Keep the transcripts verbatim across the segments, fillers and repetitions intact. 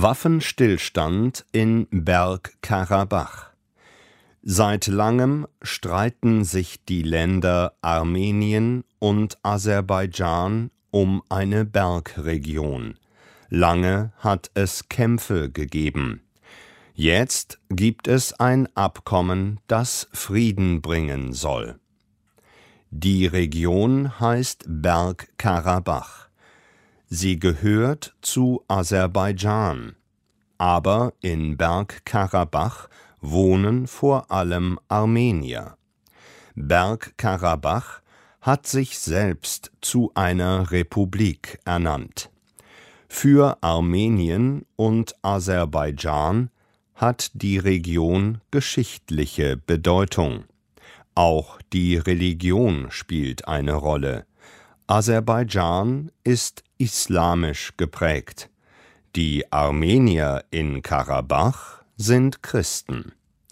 Waffenstillstand in Bergkarabach. Seit langem streiten sich die Länder Armenien und Aserbaidschan um eine Bergregion. Lange hat es Kämpfe gegeben. Jetzt gibt es ein Abkommen, das Frieden bringen soll. Die Region heißt Bergkarabach. Sie gehört zu Aserbaidschan. Aber in Bergkarabach wohnen vor allem Armenier. Bergkarabach hat sich selbst zu einer Republik ernannt. Für Armenien und Aserbaidschan hat die Region geschichtliche Bedeutung. Auch die Religion spielt eine Rolle. Aserbaidschan ist islamisch geprägt. Die Armenier in Karabach sind Christen.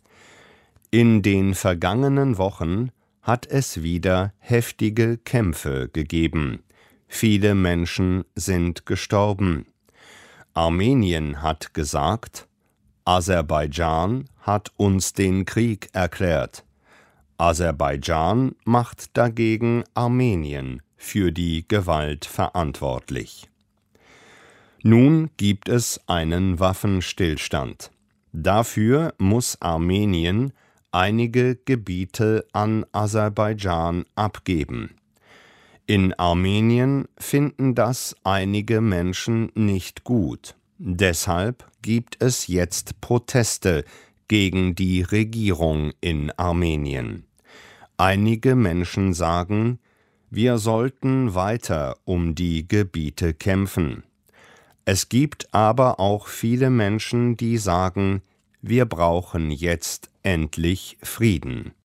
In den vergangenen Wochen hat es wieder heftige Kämpfe gegeben. Viele Menschen sind gestorben. Armenien hat gesagt, Aserbaidschan hat uns den Krieg erklärt. Aserbaidschan macht dagegen Armenien für die Gewalt verantwortlich. Nun gibt es einen Waffenstillstand. Dafür muss Armenien einige Gebiete an Aserbaidschan abgeben. In Armenien finden das einige Menschen nicht gut. Deshalb gibt es jetzt Proteste gegen die Regierung in Armenien. Einige Menschen sagen, wir sollten weiter um die Gebiete kämpfen. Es gibt aber auch viele Menschen, die sagen, wir brauchen jetzt endlich Frieden.